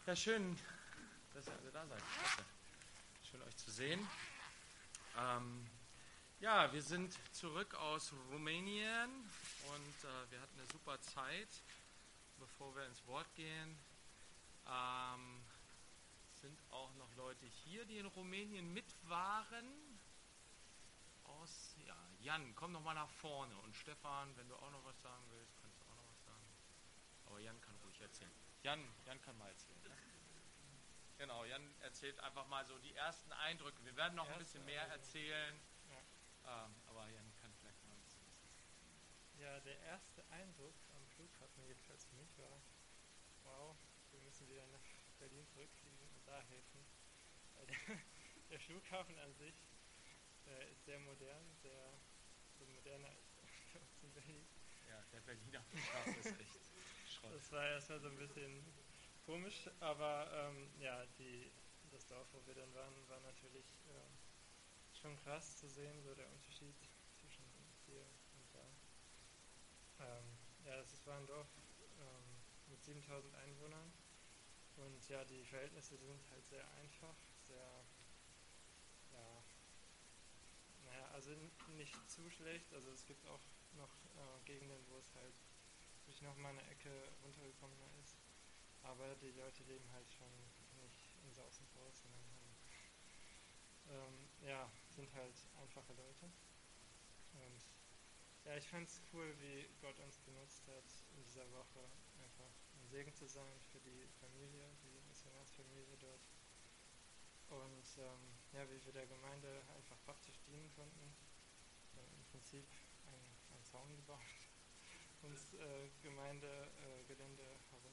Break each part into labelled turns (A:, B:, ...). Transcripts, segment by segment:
A: Ja, schön, dass ihr alle da seid. Klasse. Schön, euch zu sehen. Ja, wir sind zurück aus Rumänien und wir hatten eine super Zeit. Bevor wir ins Wort gehen, sind auch noch Leute hier, die in Rumänien mit waren. Ja, Jan, komm noch mal nach vorne. Und Stefan, wenn du auch noch was sagen willst, kannst du auch noch was sagen. Aber Jan kann ruhig erzählen. Jan kann mal erzählen. Ne? Genau, Jan erzählt einfach mal so die ersten Eindrücke. Wir werden noch ein bisschen mehr erzählen, aber Jan kann vielleicht mal ein bisschen was erzählen.
B: Ja, der erste Eindruck am Flughafen, jedenfalls für mich, war, wow, wir müssen wieder nach Berlin zurückfliegen und da helfen. Weil der Flughafen an sich ist sehr modern, so moderner als bei uns in Berlin.
A: Ja, der Berliner Flughafen ist echt Schrott.
B: Das war erstmal so ein bisschen komisch, aber das Dorf, wo wir dann waren, war natürlich schon krass zu sehen, so der Unterschied zwischen hier und da. Das war ein Dorf mit 7000 Einwohnern und ja, die Verhältnisse sind halt sehr einfach, also nicht zu schlecht, also es gibt auch noch Gegenden, wo es halt wirklich noch mal eine Ecke runtergekommener ist, aber die Leute leben halt schon nicht in Saus und Braus, sondern sind halt einfache Leute. Und ja, ich fand es cool, wie Gott uns benutzt hat, in dieser Woche einfach ein Segen zu sein für die Familie, die Missionarsfamilie dort. Und wie wir der Gemeinde einfach praktisch dienen konnten. Im Prinzip ein Zaun gebaut ums Gemeindegelände herum.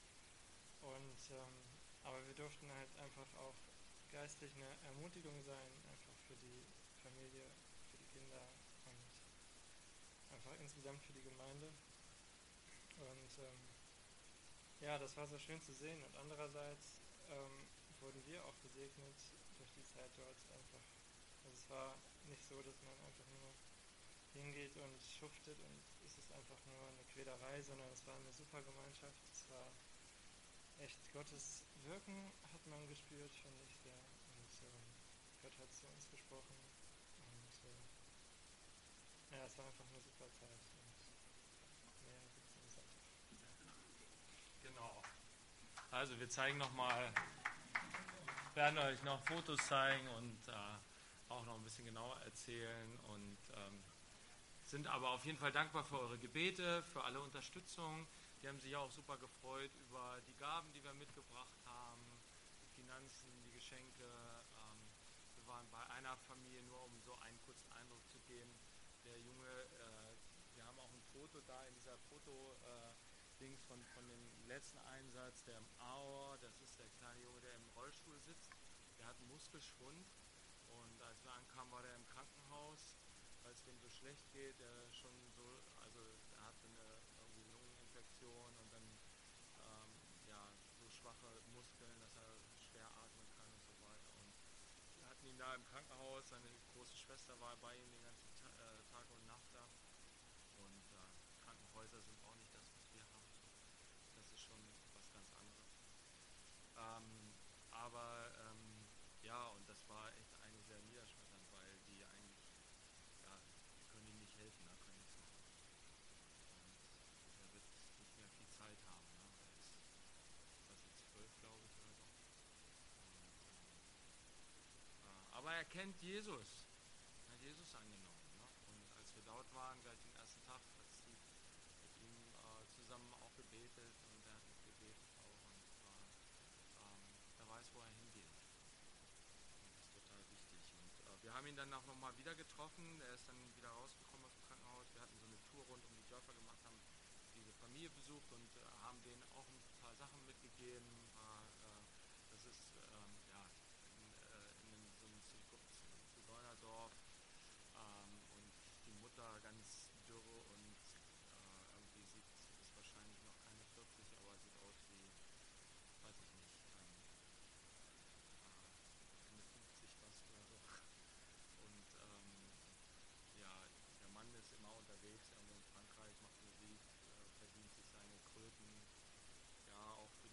B: Aber wir durften halt einfach auch geistlich eine Ermutigung sein, einfach für die Familie, für die Kinder und einfach insgesamt für die Gemeinde. Und das war so schön zu sehen. Und andererseits wurden wir auch gesegnet durch die Zeit dort einfach. Also es war nicht so, dass man einfach nur hingeht und schuftet und es ist einfach nur eine Quälerei, sondern es war eine super Gemeinschaft. Es war echt Gottes Wirken hat man gespürt, finde ich sehr. Und Gott hat zu uns gesprochen. Und es war einfach eine super Zeit. Und mehr gibt es nicht einfach.
A: Genau. Also wir zeigen nochmal, werden euch noch Fotos zeigen und auch noch ein bisschen genauer erzählen und sind aber auf jeden Fall dankbar für eure Gebete, für alle Unterstützung. Die haben sich auch super gefreut über die Gaben, die wir mitgebracht haben, die Finanzen, die Geschenke. Wir waren bei einer Familie, nur um so einen kurzen Eindruck zu geben. Der Junge, wir haben auch ein Foto da in dieser Foto-Dings von dem letzten Einsatz, der im Aue, das ist der kleine Junge, der im Rollstuhl sitzt. Der hat einen Muskelschwund und als wir ankamen, war der im Krankenhaus, weil es dem so schlecht geht. Er hatte irgendwie eine Lungeninfektion und dann so schwache Muskeln, dass er schwer atmen kann und so weiter. Und wir hatten ihn da im Krankenhaus, seine große Schwester war bei ihm den ganzen Tag und Nacht da. Und Krankenhäuser sind auch nicht das, was wir haben. Das ist schon was ganz anderes. Und das war echt eigentlich sehr niederschmetternd, weil die eigentlich, die können ihm nicht helfen, da können nichts machen. Und er wird nicht mehr viel Zeit haben. Ne? Er ist, was jetzt 12, glaube ich, oder so. Aber er kennt Jesus. Er hat Jesus angenommen. Ne? Und als wir dort waren, gleich den ersten Tag, hat Steve mit ihm zusammen auch gebetet und er hat mitgebetet auch und er weiß, wo er hingeht. Und das ist total wichtig. Und wir haben ihn dann auch nochmal wieder getroffen. Er ist dann wieder rausgekommen aus dem Krankenhaus. Wir hatten so eine Tour rund um die Dörfer gemacht, haben diese Familie besucht und haben denen auch ein paar Sachen mitgegeben. Das ist in so einem Zigeunerdorf und die Mutter ganz dürre und irgendwie ist wahrscheinlich noch keine 40, aber sieht aus wie, weiß ich nicht, Ende 50 fast oder so. Und der Mann ist immer unterwegs, irgendwo in Frankreich, macht Musik, verdient sich seine Kröten, ja, auch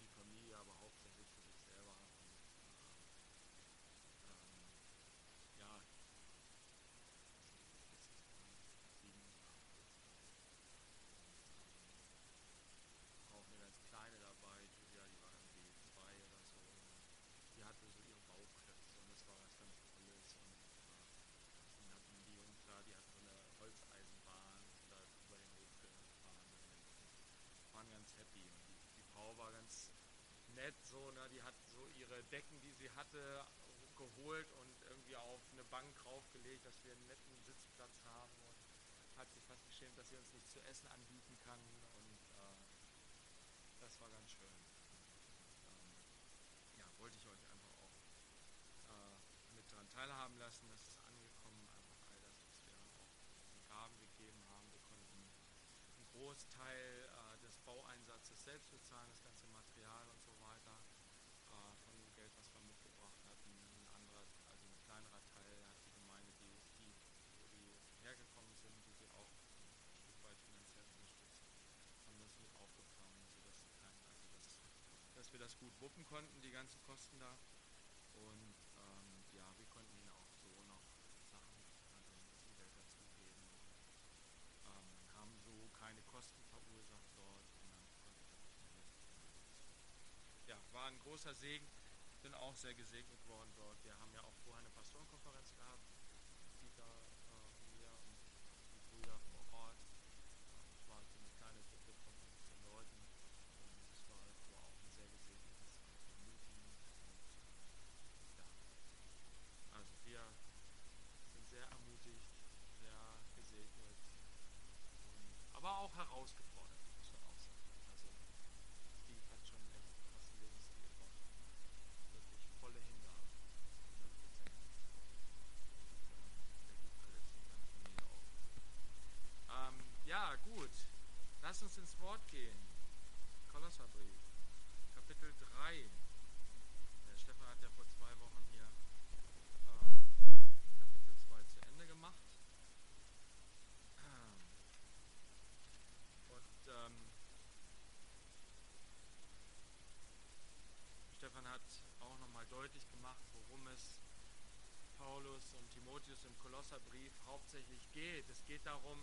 A: die hat so ihre Decken, die sie hatte, geholt und irgendwie auf eine Bank draufgelegt, dass wir einen netten Sitzplatz haben, und hat sich fast geschämt, dass sie uns nicht zu essen anbieten kann, und das war ganz schön. Ja, wollte ich euch einfach auch mit daran teilhaben lassen, dass es angekommen, einfach all das, was wir auch in Gaben gegeben haben. Wir konnten einen Großteil des Baueinsatzes selbst bezahlen, das ganze Material und so weiter, von dem Geld, was wir mitgebracht hatten. Ein anderer, also ein kleinerer Teil hat die Gemeinde, wo die hergekommen sind, die sie auch ein Stück weit finanziell unterstützt, haben das mit aufgefangen, dass wir das gut wuppen konnten, die ganzen Kosten da. Und ja, wir konnten ihnen auch so noch Sachen, also ein bisschen Geld dazugeben. Haben so keine Kosten verursacht dort, und dann konnte ich auch ein bisschen. Ja, war ein großer Segen. Bin auch sehr gesegnet worden dort. Wir haben ja auch vorher eine Pastorenkonferenz gehabt, Dieter und mir und die Brüder vor Ort. Es war so eine kleine Gruppe von 15 Leuten, und es war auch ein sehr gesegnetes, ermutigend, und ja, also wir sind sehr ermutigt, sehr gesegnet, aber auch herausgefordert, muss man auch sagen. Also Steve hat schon echt einen krassen Lebensstil drauf. Wirklich volle Hingabe, 100%. Und der gibt alles und seine Familie auch. Ja, gut. Lass uns ins Wort gehen. Kolosserbrief, Kapitel 3. Der Stefan hat ja vor 2 Wochen hier Kapitel 2 zu Ende gemacht. Und Stefan hat auch nochmal deutlich gemacht, worum es Paulus und Timotheus im Kolosserbrief hauptsächlich geht. Es geht darum,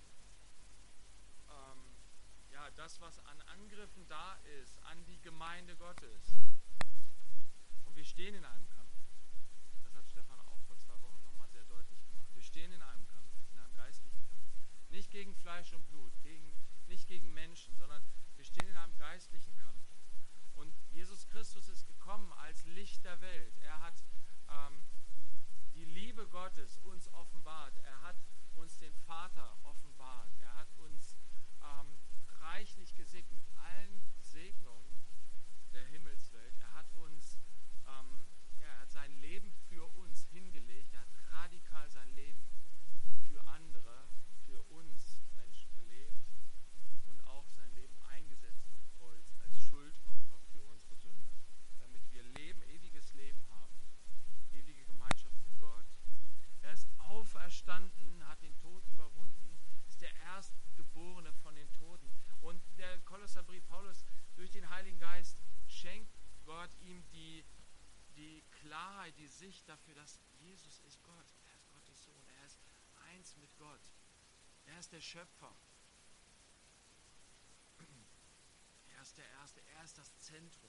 A: ja, das, was an Angriffen da ist, an die Gemeinde Gottes. Und wir stehen in einem Kampf. Das hat Stefan auch vor 2 Wochen nochmal sehr deutlich gemacht. Wir stehen in einem Kampf, in einem geistlichen Kampf. Nicht gegen Fleisch und Blut, nicht gegen Menschen, sondern wir stehen in einem geistlichen Kampf. Und Jesus Christus ist gekommen als Licht der Welt. Er hat die Liebe Gottes uns offenbart. Er hat uns den Vater offenbart. Er hat uns reichlich gesegnet mit allen Segnungen der Himmelswelt. Er hat uns, er hat sein Leben für uns hingelegt. Er hat radikal sein Leben für andere, für uns Menschen gelebt und auch sein Leben eingesetzt am Kreuz als Schuldopfer für unsere Sünde, damit wir Leben, ewiges Leben haben, ewige Gemeinschaft mit Gott. Er ist auferstanden, hat den Tod überwunden, ist der Erstgeborene von den Toten. Und der Kolosserbrief Paulus, durch den Heiligen Geist schenkt Gott ihm die Klarheit, die Sicht dafür, dass Jesus ist Gott. Er ist Gottes Sohn, er ist eins mit Gott. Er ist der Schöpfer. Er ist der Erste, er ist das Zentrum.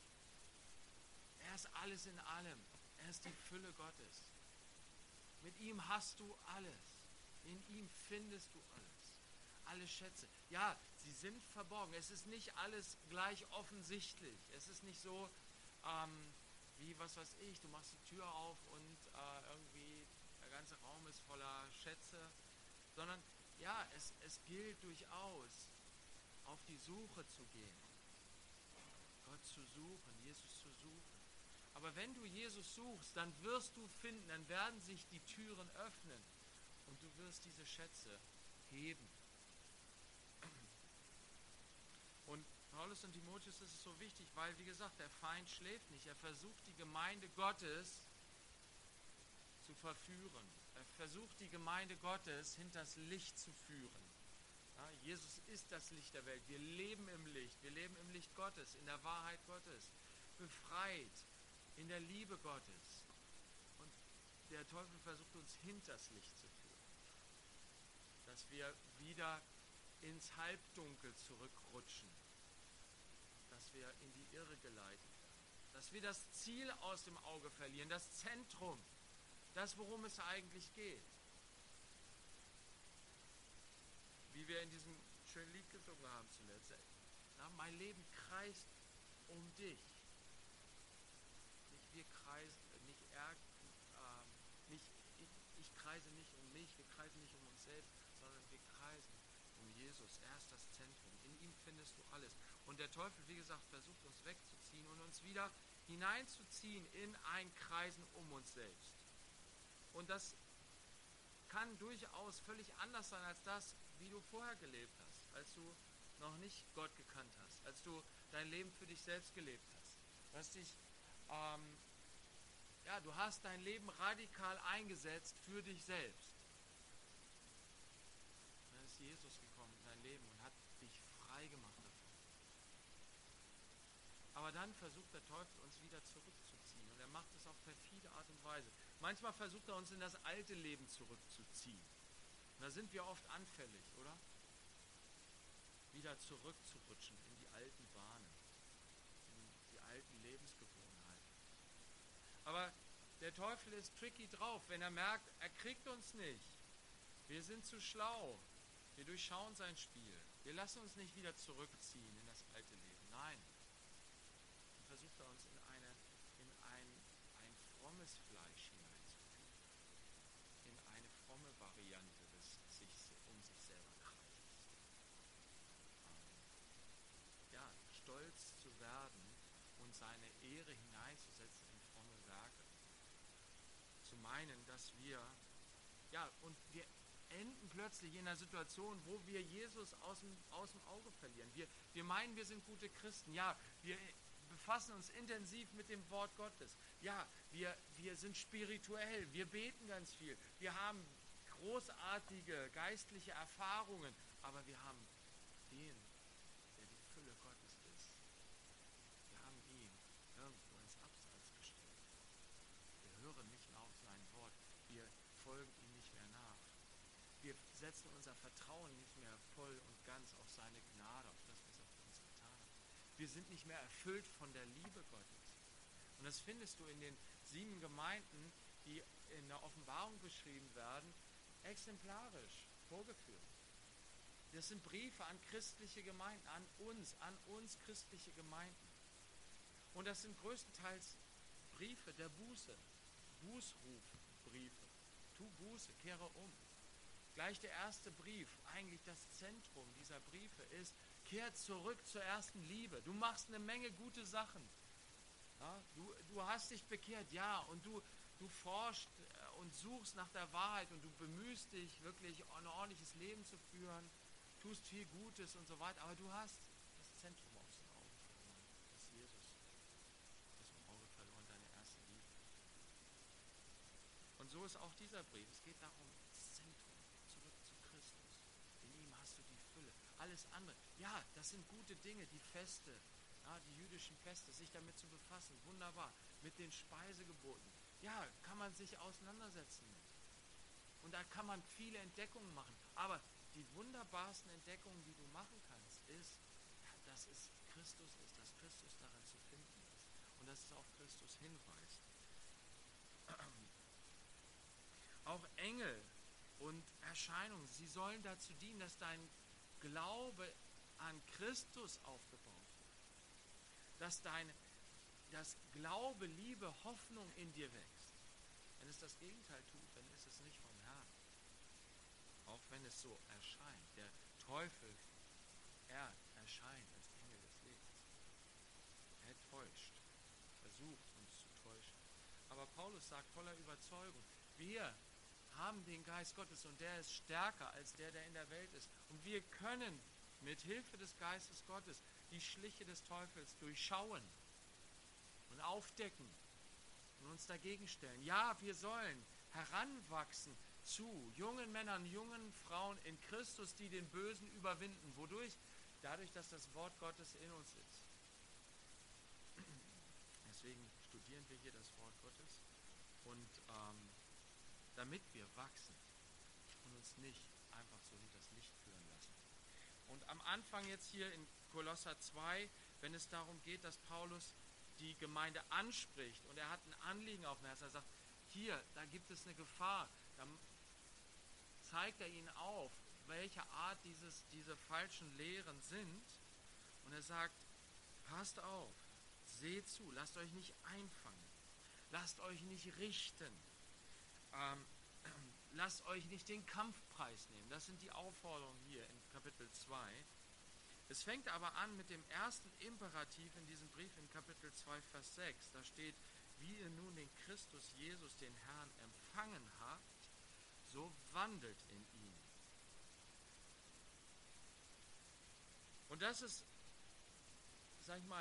A: Er ist alles in allem. Er ist die Fülle Gottes. Mit ihm hast du alles. In ihm findest du alles. Alle Schätze. Ja, sie sind verborgen. Es ist nicht alles gleich offensichtlich. Es ist nicht so, wie, was weiß ich, du machst die Tür auf und irgendwie der ganze Raum ist voller Schätze. Sondern, ja, es gilt durchaus, auf die Suche zu gehen. Gott zu suchen, Jesus zu suchen. Aber wenn du Jesus suchst, dann wirst du finden, dann werden sich die Türen öffnen und du wirst diese Schätze heben. Und Paulus und Timotheus ist es so wichtig, weil, wie gesagt, der Feind schläft nicht. Er versucht, die Gemeinde Gottes zu verführen. Er versucht, die Gemeinde Gottes hinters Licht zu führen. Ja, Jesus ist das Licht der Welt. Wir leben im Licht. Wir leben im Licht Gottes, in der Wahrheit Gottes. Befreit in der Liebe Gottes. Und der Teufel versucht, uns hinters Licht zu führen. Dass wir wieder ins Halbdunkel zurückrutschen. Dass wir in die Irre geleitet werden. Dass wir das Ziel aus dem Auge verlieren, das Zentrum. Das, worum es eigentlich geht. Wie wir in diesem schönen Lied gesungen haben zuletzt. Na, mein Leben kreist um dich.
C: kreisen nicht um mich, wir kreisen nicht um uns selbst, sondern wir kreisen um Jesus. Er ist das Zentrum. In ihm findest du alles. Und der Teufel, wie gesagt, versucht uns wegzuziehen und uns wieder hineinzuziehen in ein Kreisen um uns selbst. Und das kann durchaus völlig anders sein als das, wie du vorher gelebt hast, als du noch nicht Gott gekannt hast, als du dein Leben für dich selbst gelebt hast. Du hast dich, du hast dein Leben radikal eingesetzt für dich selbst. Und dann ist Jesus gekommen in dein Leben und hat dich frei gemacht davon. Aber dann versucht der Teufel uns wieder zurückzuziehen und er macht es auf perfide Art und Weise. Manchmal versucht er uns in das alte Leben zurückzuziehen. Und da sind wir oft anfällig, oder? Wieder zurückzurutschen in die alten Bahnen, in die alten Lebensgewohnheiten. Aber der Teufel ist tricky drauf, wenn er merkt, er kriegt uns nicht. Wir sind zu schlau. Wir durchschauen sein Spiel. Wir lassen uns nicht wieder zurückziehen in das alte Leben. Nein. Dann versucht er uns in ein frommes Fleisch hineinzuführen. In eine fromme Variante des um sich selber kreisens. Stolz zu werden und seine Ehre hineinzusetzen in fromme Werke. Zu meinen, dass wir enden plötzlich in einer Situation, wo wir Jesus aus dem Auge verlieren. Wir meinen, wir sind gute Christen. Ja, wir befassen uns intensiv mit dem Wort Gottes. Ja, wir sind spirituell, wir beten ganz viel. Wir haben großartige geistliche Erfahrungen, aber wir haben den, der die Fülle Gottes ist. Wir haben ihn irgendwo ins Abseits gestellt. Wir hören nicht mehr auf sein Wort. Wir folgen ihm nicht mehr nach. Wir setzen unser Vertrauen nicht mehr voll und ganz auf seine Gnade, auf das, was er für uns getan hat. Wir sind nicht mehr erfüllt von der Liebe Gottes. Und das findest du in den 7 Gemeinden, die in der Offenbarung beschrieben werden, exemplarisch vorgeführt. Das sind Briefe an christliche Gemeinden, an uns christliche Gemeinden. Und das sind größtenteils Briefe der Buße, Bußrufbriefe. Tu Buße, kehre um. Gleich der erste Brief, eigentlich das Zentrum dieser Briefe ist, kehr zurück zur ersten Liebe. Du machst eine Menge gute Sachen. Ja, du hast dich bekehrt, ja, und du forschst und suchst nach der Wahrheit und du bemühst dich, wirklich ein ordentliches Leben zu führen, tust viel Gutes und so weiter, aber du hast das Zentrum aus den Augen verloren, das Jesus aus dem Auge verloren, deine erste Liebe. Und so ist auch dieser Brief. Es geht darum, das Zentrum, zurück zu Christus. In ihm hast du die Fülle. Alles andere, ja, das sind gute Dinge, die Feste, ja, die jüdischen Feste, sich damit zu befassen, wunderbar. Mit den Speisegeboten, ja, kann man sich auseinandersetzen mit. Und da kann man viele Entdeckungen machen. Aber die wunderbarsten Entdeckungen, die du machen kannst, ist, dass es Christus ist, dass Christus darin zu finden ist. Und dass es auf Christus hinweist. Auch Engel und Erscheinungen, sie sollen dazu dienen, dass dein Glaube an Christus aufgebaut wird. Dass das Glaube, Liebe, Hoffnung in dir wächst. Wenn es das Gegenteil tut, dann ist es nicht vom Herrn. Auch wenn es so erscheint. Der Teufel, er erscheint als Engel des Lichts. Er täuscht, versucht uns zu täuschen. Aber Paulus sagt voller Überzeugung, wir haben den Geist Gottes und der ist stärker als der in der Welt ist. Und wir können mit Hilfe des Geistes Gottes die Schliche des Teufels durchschauen und aufdecken und uns dagegen stellen. Ja, wir sollen heranwachsen zu jungen Männern, jungen Frauen in Christus, die den Bösen überwinden. Wodurch? Dadurch, dass das Wort Gottes in uns ist. Deswegen studieren wir hier das Wort Gottes und damit wir wachsen und uns nicht einfach so hinters Licht führen lassen. Und am Anfang jetzt hier in Kolosser 2, wenn es darum geht, dass Paulus die Gemeinde anspricht und er hat ein Anliegen auf dem Herzen, er sagt, hier, da gibt es eine Gefahr, da zeigt er ihnen auf, welche Art diese falschen Lehren sind und er sagt, passt auf, seht zu, lasst euch nicht einfangen, lasst euch nicht richten, lasst euch nicht den Kampfpreis nehmen. Das sind die Aufforderungen hier in Kapitel 2. Es fängt aber an mit dem ersten Imperativ in diesem Brief in Kapitel 2, Vers 6. Da steht, wie ihr nun den Christus Jesus, den Herrn, empfangen habt, so wandelt in ihm. Und das ist, sag ich mal,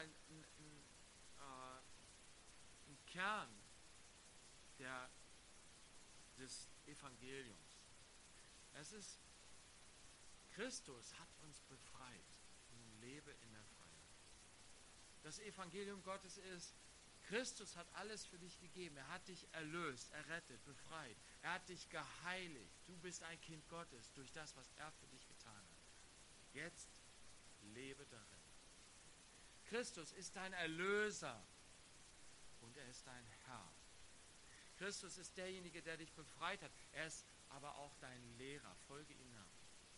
C: ein Kern des Evangeliums. Es ist, Christus hat uns befreit. Nun lebe in der Freiheit. Das Evangelium Gottes ist, Christus hat alles für dich gegeben. Er hat dich erlöst, errettet, befreit. Er hat dich geheiligt. Du bist ein Kind Gottes durch das, was er für dich getan hat. Jetzt lebe darin. Christus ist dein Erlöser und er ist dein Herr. Christus ist derjenige, der dich befreit hat. Er ist aber auch dein Lehrer. Folge ihm nach.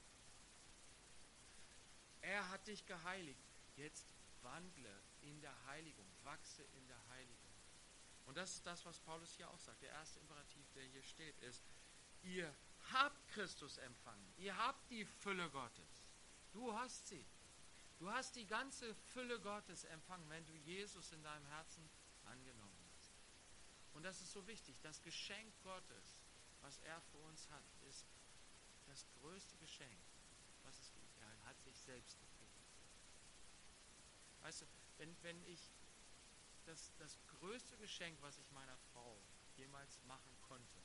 C: Er hat dich geheiligt. Jetzt wandle in der Heiligung. Wachse in der Heiligung. Und das ist das, was Paulus hier auch sagt. Der erste Imperativ, der hier steht, ist, ihr habt Christus empfangen. Ihr habt die Fülle Gottes. Du hast sie. Du hast die ganze Fülle Gottes empfangen, wenn du Jesus in deinem Herzen angenommen hast. Und das ist so wichtig. Das Geschenk Gottes, was er für uns hat, ist das größte Geschenk, was es gibt. Er hat sich selbst gegeben. Weißt du, wenn ich das größte Geschenk, was ich meiner Frau jemals machen konnte,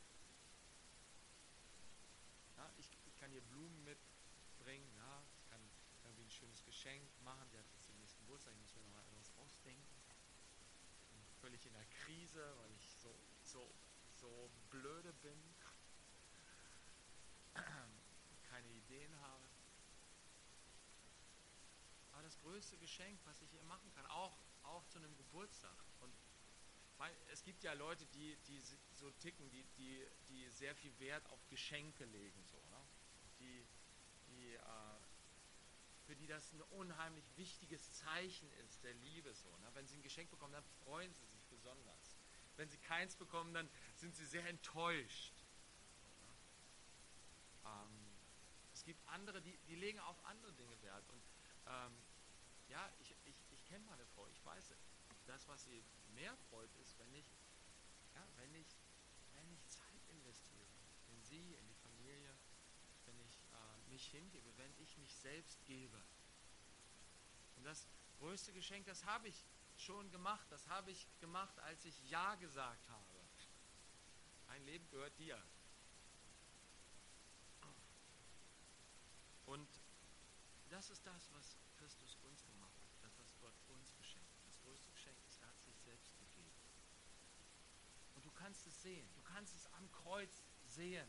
C: ja, ich kann ihr Blumen mitbringen, ja, ich kann irgendwie ein schönes Geschenk machen, sie hat jetzt den nächsten Geburtstag, ich muss mir noch mal etwas ausdenken. Ich bin völlig in der Krise, weil ich so blöde bin, keine Ideen habe. Aber das größte Geschenk, was ich ihr machen kann, auch zu einem Geburtstag. Und es gibt ja Leute, die so ticken, die sehr viel Wert auf Geschenke legen, so, ne? Für die das ein unheimlich wichtiges Zeichen ist, der Liebe, so, ne? Wenn sie ein Geschenk bekommen, dann freuen sie sich besonders. Wenn sie keins bekommen, dann sind sie sehr enttäuscht. Es gibt andere, die legen auf andere Dinge Wert. Und ja, ich kenne meine Frau, ich weiß, das, was sie mehr freut, ist, wenn ich Zeit investiere. In sie, in die Familie, wenn ich mich hingebe, wenn ich mich selbst gebe. Und das größte Geschenk, das habe ich schon gemacht. Das habe ich gemacht, als ich Ja gesagt habe. Mein Leben gehört dir. Und das ist das, was Christus uns gemacht hat, das, was Gott uns geschenkt hat. Das größte Geschenk ist, er hat sich selbst gegeben. Und du kannst es sehen, du kannst es am Kreuz sehen.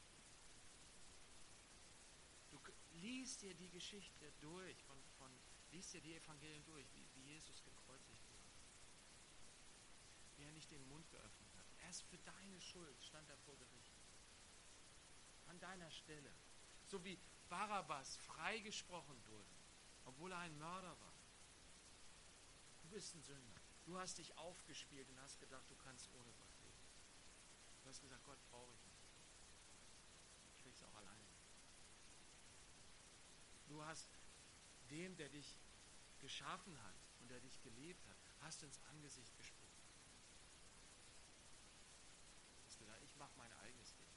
C: Du liest dir die Geschichte durch, liest dir die Evangelien durch, wie Jesus gekreuzigt wurde. Wie er nicht den Mund geöffnet hat. Er ist für deine Schuld, stand er vor Gericht. An deiner Stelle. So wie Barabbas freigesprochen wurde, obwohl er ein Mörder war. Du bist ein Sünder. Du hast dich aufgespielt und hast gedacht, du kannst ohne Gott leben. Du hast gesagt, Gott brauche ich nicht. Ich will es auch alleine. Du hast dem, der dich geschaffen hat und der dich geliebt hat, hast ins Angesicht gesprochen. Du hast gesagt, ich mache mein eigenes Ding.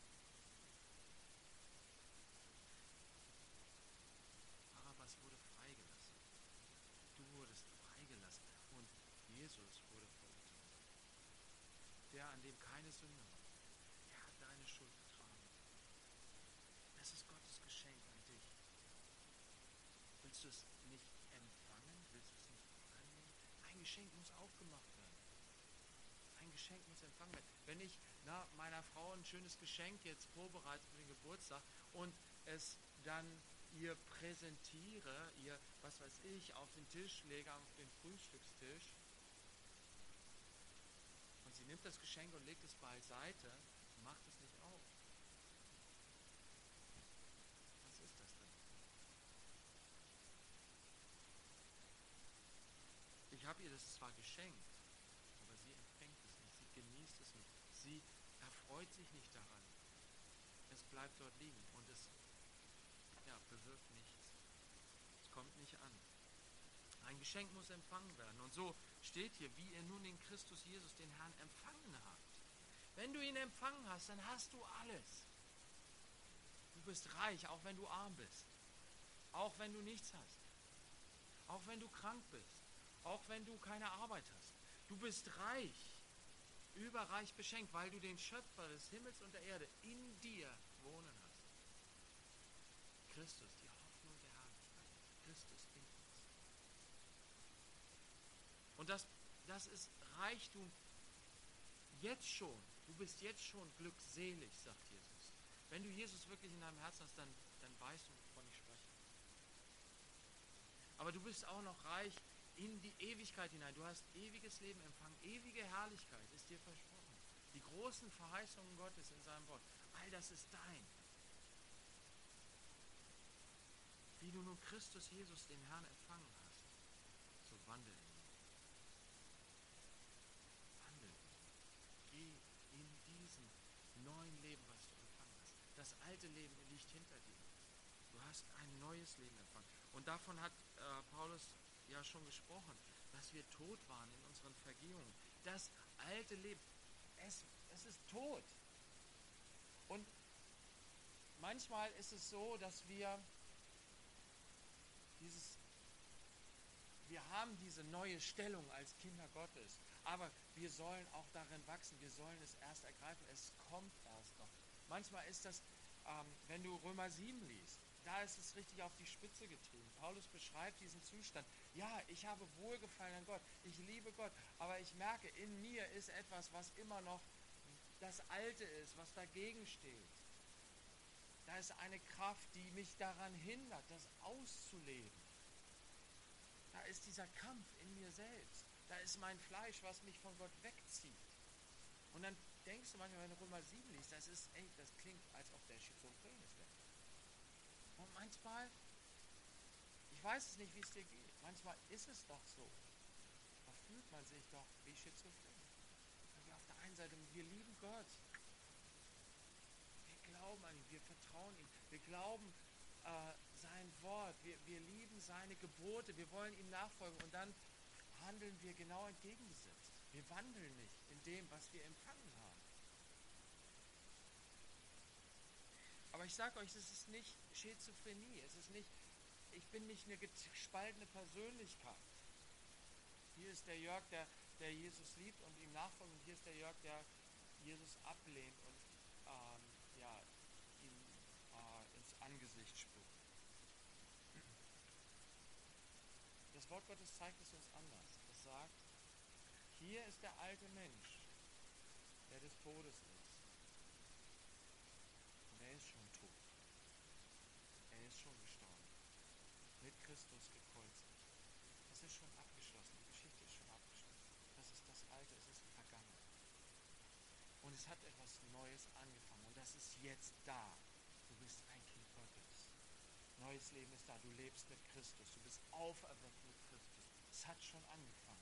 C: Barabbas wurde freigelassen. Du wurdest freigelassen und Jesus wurde verurteilt. Der, an dem keine Sünde war, er hat deine Schuld getragen. Das ist Gottes Geschenk an dich. Willst du es nicht empfangen? Willst du es nicht annehmen? Ein Geschenk muss aufgemacht werden. Ein Geschenk muss empfangen werden. Wenn ich meiner Frau ein schönes Geschenk jetzt vorbereite für den Geburtstag und es dann ihr präsentiere, ihr, was weiß ich, auf den Tisch lege, auf den Frühstückstisch, und sie nimmt das Geschenk und legt es beiseite, macht es nicht auf. Was ist das denn? Ich habe ihr das zwar geschenkt, aber sie empfängt es nicht, sie genießt es nicht, sie erfreut sich nicht daran. das bleibt dort liegen und es bewirkt nichts. Es kommt nicht an. Ein Geschenk muss empfangen werden. Und so steht hier, wie ihr nun in Christus Jesus den Herrn empfangen habt. Wenn du ihn empfangen hast, dann hast du alles. Du bist reich, auch wenn du arm bist. Auch wenn du nichts hast. Auch wenn du krank bist. Auch wenn du keine Arbeit hast. Du bist reich, überreich beschenkt, weil du den Schöpfer des Himmels und der Erde in dir wohnen hast. Christus, die Hoffnung der Herrlichkeit. Christus in uns. Und das ist Reichtum jetzt schon. Du bist jetzt schon glückselig, sagt Jesus. Wenn du Jesus wirklich in deinem Herzen hast, dann weißt du, wovon ich spreche. Aber du bist auch noch reich in die Ewigkeit hinein. Du hast ewiges Leben empfangen. Ewige Herrlichkeit ist dir versprochen. Die großen Verheißungen Gottes in seinem Wort. All das ist dein. Wie du nun Christus Jesus, den Herrn, empfangen hast, so wandel in ihm. Wandel in ihm. Geh in diesem neuen Leben, was du empfangen hast. Das alte Leben liegt hinter dir. Du hast ein neues Leben empfangen. Und davon hat Paulus ja schon gesprochen, dass wir tot waren in unseren Vergehungen. Das alte Leben, es ist tot. Und manchmal ist es so, dass wir haben diese neue Stellung als Kinder Gottes, aber wir sollen auch darin wachsen, wir sollen es erst ergreifen, es kommt erst noch. Manchmal ist das, wenn du Römer 7 liest, da ist es richtig auf die Spitze getrieben. Paulus beschreibt diesen Zustand. Ja, ich habe Wohlgefallen an Gott, ich liebe Gott, aber ich merke, in mir ist etwas, was immer noch das Alte ist, was dagegen steht. Da ist eine Kraft, die mich daran hindert, das auszuleben. Da ist dieser Kampf in mir selbst. Da ist mein Fleisch, was mich von Gott wegzieht. Und dann denkst du manchmal, wenn du Römer 7 liest, das klingt, als ob der schizophren ist. Und manchmal, ich weiß es nicht, wie es dir geht, manchmal ist es doch so. Da fühlt man sich doch wie schizophren. Weil wir auf der einen Seite, wir lieben Gott. Wir glauben an ihn, wir vertrauen ihm, wir glauben sein Wort, wir lieben seine Gebote, wir wollen ihm nachfolgen und dann handeln wir genau entgegengesetzt. Wir wandeln nicht in dem, was wir empfangen haben. Aber ich sage euch, es ist nicht Schizophrenie, es ist nicht, ich bin nicht eine gespaltene Persönlichkeit. Hier ist der Jörg, der Jesus liebt und ihm nachfolgt, und hier ist der Jörg, der Jesus ablehnt und ihm ins Angesicht spuckt. Das Wort Gottes zeigt es uns anders. Es sagt, hier ist der alte Mensch, der des Todes ist. Und er ist schon tot. Er ist schon gestorben. Mit Christus gekreuzigt. Es ist schon abgeschlossen. Die Geschichte ist schon abgeschlossen. Das ist das Alte, es ist vergangen. Und es hat etwas Neues angefangen. Und das ist jetzt da. Du bist ein Kind Gottes. Neues Leben ist da. Du lebst mit Christus. Du bist auferweckt mit Christus. Es hat schon angefangen.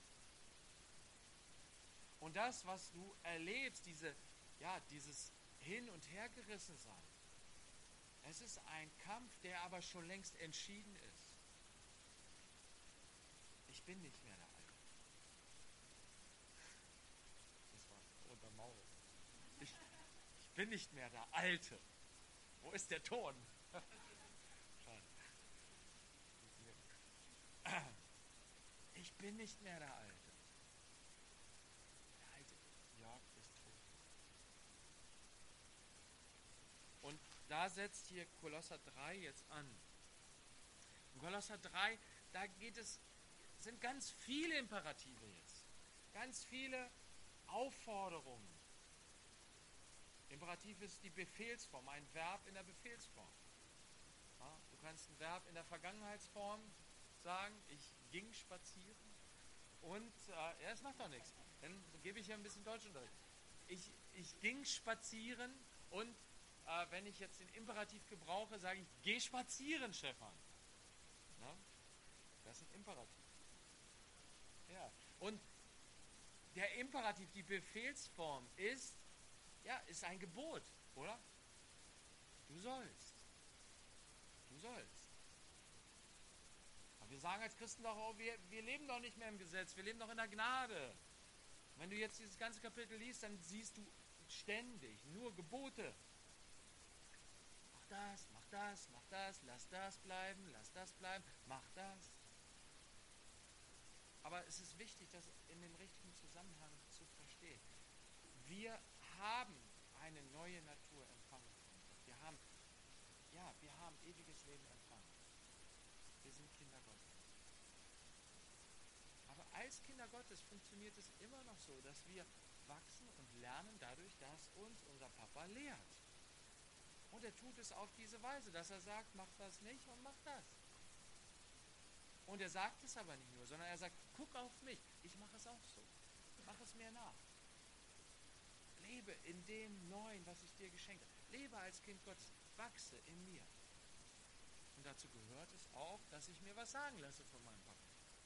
C: Und das, was du erlebst, dieses Hin- und Hergerissensein, es ist ein Kampf, der aber schon längst entschieden ist. Ich bin nicht mehr der Alte. Das war Untermauerung. Ich bin nicht mehr der Alte. Wo ist der Ton? Ich bin nicht mehr der Alte. Der alte Jörg ist tot. Und da setzt hier Kolosser 3 jetzt an. In Kolosser 3, sind ganz viele Imperative jetzt. Ganz viele Aufforderungen. Imperativ ist die Befehlsform, ein Verb in der Befehlsform. Ja, du kannst ein Verb in der Vergangenheitsform sagen, ich ging spazieren und, es macht doch nichts, dann gebe ich ja ein bisschen Deutschunterricht. Ich ging spazieren und wenn ich jetzt den Imperativ gebrauche, sage ich, geh spazieren, Stefan. Na? Das ist ein Imperativ. Ja. Und der Imperativ, die Befehlsform ist ein Gebot, oder? Du sollst. Du sollst. Aber wir sagen als Christen doch, oh, wir leben doch nicht mehr im Gesetz, wir leben doch in der Gnade. Wenn du jetzt dieses ganze Kapitel liest, dann siehst du ständig nur Gebote. Mach das, mach das, mach das, lass das bleiben, mach das. Aber es ist wichtig, das in dem richtigen Zusammenhang zu verstehen. Wir haben eine neue Natur empfangen von Gott. Wir haben ewiges Leben empfangen. Wir sind Kinder Gottes. Aber als Kinder Gottes funktioniert es immer noch so, dass wir wachsen und lernen dadurch, dass uns unser Papa lehrt. Und er tut es auf diese Weise, dass er sagt, mach das nicht und mach das. Und er sagt es aber nicht nur, sondern er sagt, guck auf mich, ich mache es auch so. Mach es mir nach. Lebe in dem Neuen, was ich dir geschenkt habe. Lebe als Kind Gottes, wachse in mir. Und dazu gehört es auch, dass ich mir was sagen lasse von meinem Papa.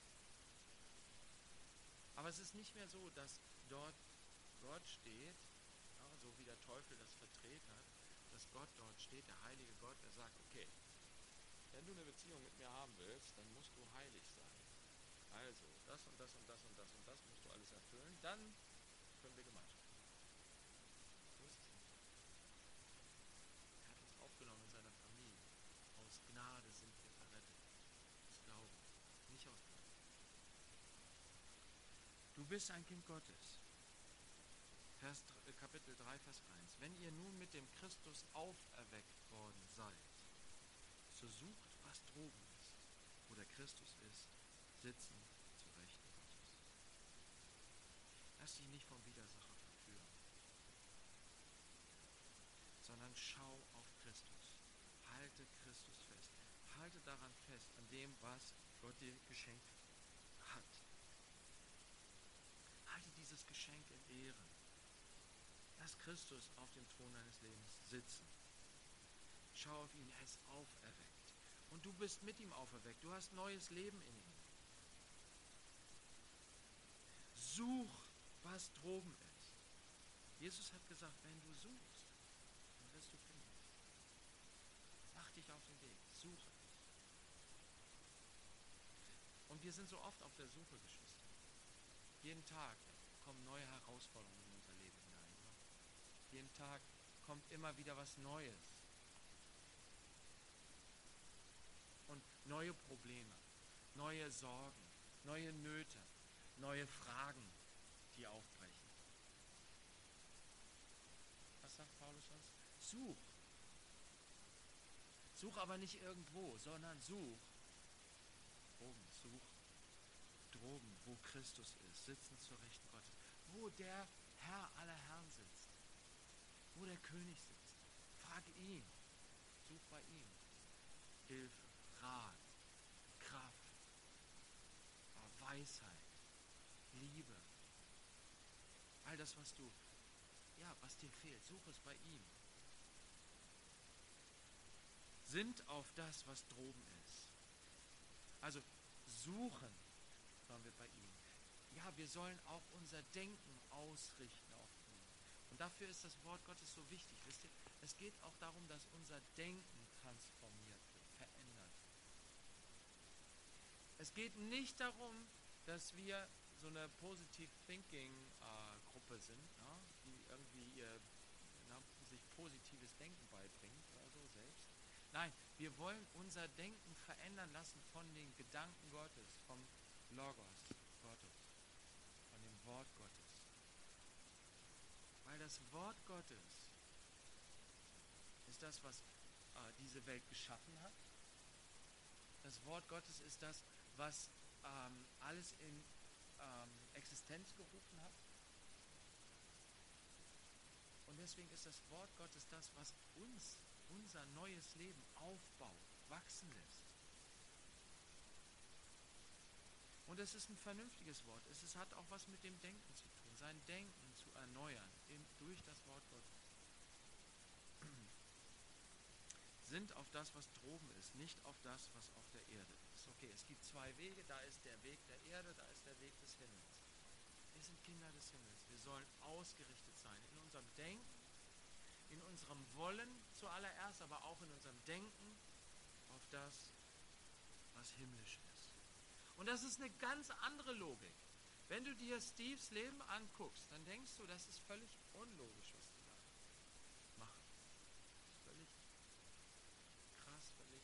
C: Aber es ist nicht mehr so, dass dort Gott steht, ja, so wie der Teufel das verdreht hat, dass Gott dort steht, der heilige Gott, der sagt, okay, wenn du eine Beziehung mit mir haben willst, dann musst du heilig sein. Also, das und das und das und das und das musst du alles erfüllen, dann können wir Gemeinschaft haben. So ist es nicht. Er hat uns aufgenommen in seiner Familie. Aus Gnade sind wir errettet. Aus Glauben, nicht aus Gnade. Du bist ein Kind Gottes. Kapitel 3, Vers 1. Wenn ihr nun mit dem Christus auferweckt worden seid, so sucht, was droben ist, wo der Christus ist, sitzen zu Rechten Gottes. Lass dich nicht vom Widersacher verführen, sondern schau auf Christus. Halte Christus fest. Halte daran fest, an dem, was Gott dir geschenkt hat. Halte dieses Geschenk in Ehren. Lass Christus auf dem Thron deines Lebens sitzen. Schau auf ihn, er ist auferweckt. Und du bist mit ihm auferweckt. Du hast neues Leben in ihm. Such, was droben ist. Jesus hat gesagt, wenn du suchst, dann wirst du finden. Mach dich auf den Weg, suche. Und wir sind so oft auf der Suche, Geschwister. Jeden Tag kommen neue Herausforderungen in unser Leben hinein. Jeden Tag kommt immer wieder was Neues. Und neue Probleme, neue Sorgen, neue Nöte, neue Fragen, die aufbrechen. Was sagt Paulus uns? Such. Such aber nicht irgendwo, sondern such droben, wo Christus ist, sitzen zur Rechten Gottes, wo der Herr aller Herren sitzt, wo der König sitzt. Frag ihn, such bei ihm Hilfe, Rat, Kraft, Weisheit, Liebe. All das, was dir fehlt, such es bei ihm. Sind auf das, was droben ist. Also suchen sollen wir bei ihm. Ja, wir sollen auch unser Denken ausrichten auf ihn. Und dafür ist das Wort Gottes so wichtig. Wisst ihr, es geht auch darum, dass unser Denken transformiert wird, verändert wird. Es geht nicht darum, dass wir so eine Positive Thinking Gruppe sind, ja, die irgendwie sich positives Denken beibringt oder so selbst. Nein, wir wollen unser Denken verändern lassen von den Gedanken Gottes, vom Logos Gottes, von dem Wort Gottes. Weil das Wort Gottes ist das, was diese Welt geschaffen hat. Das Wort Gottes ist das, was alles in Existenz gerufen hat. Und deswegen ist das Wort Gottes das, was uns unser neues Leben aufbaut, wachsen lässt. Und es ist ein vernünftiges Wort. Es hat auch was mit dem Denken zu tun, sein Denken zu erneuern durch das Wort Gottes. Sind auf das, was droben ist, nicht auf das, was auf der Erde ist. Okay, es gibt zwei Wege, da ist der Weg der Erde, da ist der Weg des Himmels. Wir sind Kinder des Himmels. Wir sollen ausgerichtet sein in unserem Denken, in unserem Wollen zuallererst, aber auch in unserem Denken auf das, was himmlisch ist. Und das ist eine ganz andere Logik. Wenn du dir Steves Leben anguckst, dann denkst du, das ist völlig unlogisch, was die da machen. Das ist völlig krass, völlig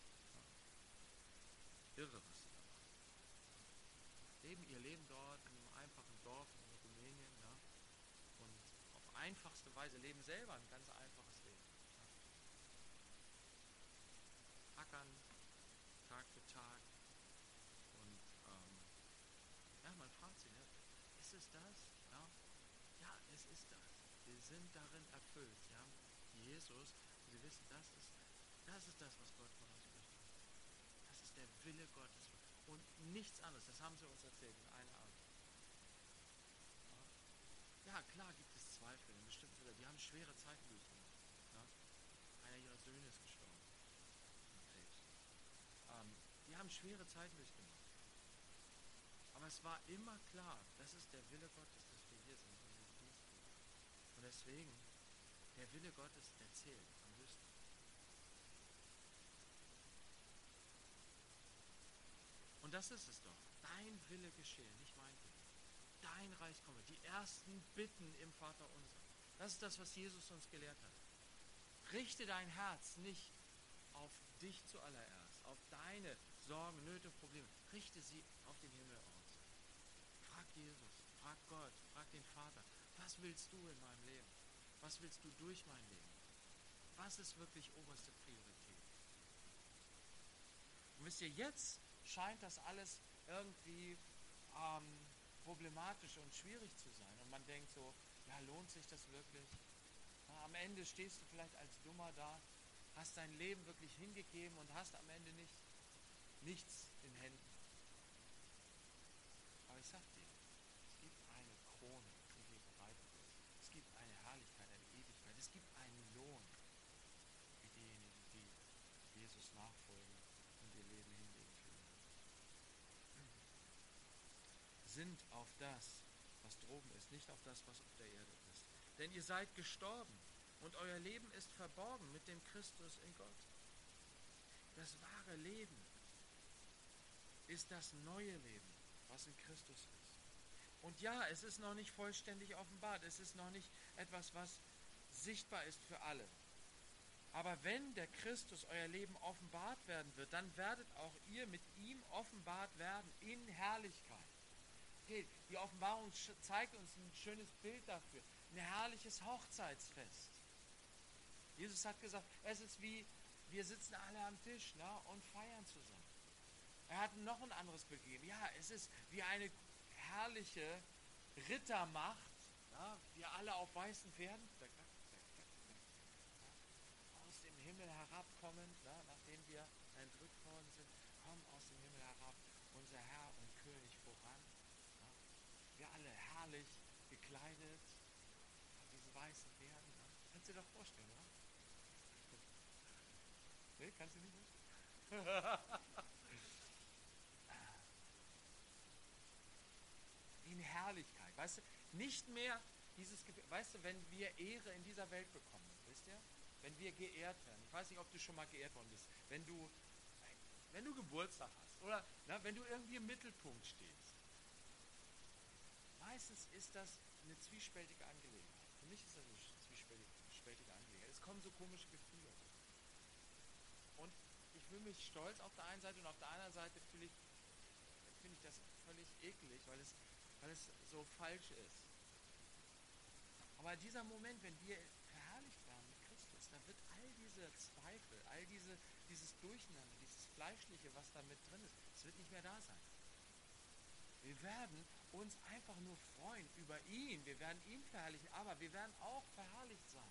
C: irre, was sie da machen. Ihr Leben dort in einem einfachen Dorf in Rumänien, ja, und auf einfachste Weise leben selber ein ganz einfaches Leben. Ja. Ackern, Tag für Tag. Und ja, man fragt sich, ja, ist es das? Ja, ja, es ist das. Wir sind darin erfüllt. Sie haben Jesus und sie wissen, das ist das, was Gott von uns möchte. Das ist der Wille Gottes. Und nichts anderes. Das haben sie uns erzählt in einer Art. Ja, klar gibt es Zweifel in bestimmten Situationen. Die haben schwere Zeiten durchgemacht. Ja? Einer ihrer Söhne ist gestorben an Krebs. Die haben schwere Zeiten durchgemacht. Aber es war immer klar, das ist der Wille Gottes, dass wir hier sind und diesen Dienst tun. Und deswegen, der Wille Gottes, der zählt am höchsten. Und das ist es doch. Dein Wille geschehe, nicht mein Wille. Dein Reich komme. Die ersten Bitten im Vater unser. Das ist das, was Jesus uns gelehrt hat. Richte dein Herz nicht auf dich zuallererst, auf deine Sorgen, Nöte, Probleme. Richte sie auf den Himmel aus. Frag Jesus, frag Gott, frag den Vater. Was willst du in meinem Leben? Was willst du durch mein Leben? Was ist wirklich oberste Priorität? Und wisst ihr, jetzt scheint das alles irgendwie problematisch und schwierig zu sein. Und man denkt so, ja, lohnt sich das wirklich? Ja, am Ende stehst du vielleicht als Dummer da, hast dein Leben wirklich hingegeben und hast am Ende nichts in Händen. Aber ich sag dir, es gibt eine Krone, die dir bereitet ist. Es gibt eine Herrlichkeit, eine Ewigkeit. Es gibt einen Lohn für diejenigen, die Jesus nachfolgen und ihr Leben hingeben für ihn. Sind auf das, was droben ist, nicht auf das, was auf der Erde ist. Denn ihr seid gestorben und euer Leben ist verborgen mit dem Christus in Gott. Das wahre Leben ist das neue Leben, was in Christus ist. Und ja, es ist noch nicht vollständig offenbart. Es ist noch nicht etwas, was sichtbar ist für alle. Aber wenn der Christus euer Leben offenbart werden wird, dann werdet auch ihr mit ihm offenbart werden in Herrlichkeit. Okay, die Offenbarung zeigt uns ein schönes Bild dafür. Ein herrliches Hochzeitsfest. Jesus hat gesagt, es ist wie, wir sitzen alle am Tisch, ne, und feiern zusammen. Er hat noch ein anderes Bild gegeben. Ja, es ist wie eine herrliche Rittermacht. Ja, wir alle auf weißen Pferden. Aus dem Himmel herabkommen, ja, nachdem wir entrückt worden sind, kommen aus dem Himmel herab unser Herr und König voran. Ja, wir alle herrlich gekleidet auf diesen weißen Pferden. Ja. Kannst du dir doch vorstellen, oder? Nee, kannst du nicht vorstellen? In Herrlichkeit, weißt du, nicht mehr dieses Gefühl, weißt du, wenn wir Ehre in dieser Welt bekommen, wisst ihr, wenn wir geehrt werden, ich weiß nicht, ob du schon mal geehrt worden bist, wenn du Geburtstag hast oder wenn du irgendwie im Mittelpunkt stehst, meistens ist das eine zwiespältige Angelegenheit. Für mich ist das eine zwiespältige Angelegenheit. Es kommen so komische Gefühle. Und ich fühle mich stolz auf der einen Seite und auf der anderen Seite finde ich das völlig eklig, weil es so falsch ist. Aber dieser Moment, wenn wir verherrlicht werden mit Christus, da wird all diese Zweifel, dieses Durcheinander, dieses Fleischliche, was da mit drin ist, es wird nicht mehr da sein. Wir werden uns einfach nur freuen über ihn, wir werden ihn verherrlichen, aber wir werden auch verherrlicht sein.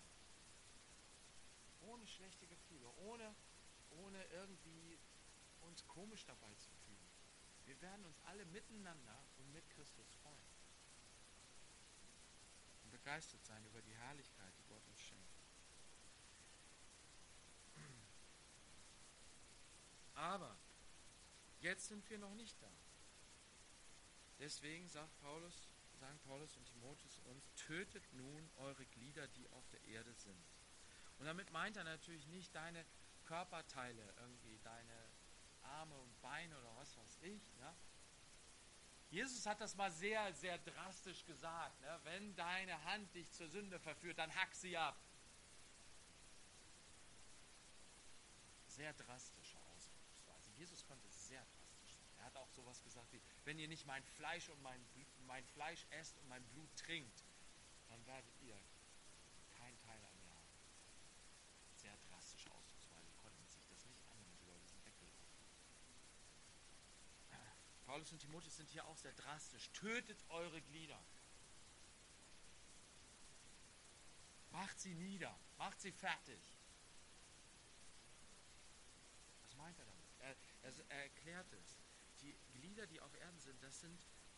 C: Ohne schlechte Gefühle, ohne irgendwie uns komisch dabei zu fühlen. Wir werden uns alle miteinander und mit Christus freuen. Und begeistert sein über die Herrlichkeit, die Gott uns schenkt. Aber jetzt sind wir noch nicht da. Deswegen sagen Paulus und Timotheus uns, tötet nun eure Glieder, die auf der Erde sind. Und damit meint er natürlich nicht deine Körperteile, irgendwie deine Arme und Beine oder was weiß ich. Ne? Jesus hat das mal sehr, sehr drastisch gesagt. Ne? Wenn deine Hand dich zur Sünde verführt, dann hack sie ab. Sehr drastische Ausdrucksweise. Jesus konnte sehr drastisch sein. Er hat auch sowas gesagt wie, wenn ihr nicht mein Fleisch und mein Fleisch esst und mein Blut trinkt, dann werdet ihr keinen Teil an mir haben. Sehr drastische Ausdrucksweise. Konnten sich das nicht annehmen. Die Leute sind weggelaufen. Paulus und Timotheus sind hier auch sehr drastisch. Tötet eure Glieder. Macht sie nieder. Macht sie fertig. Was meint er damit? Er erklärt es. Die Glieder, die auf Erden sind, das sind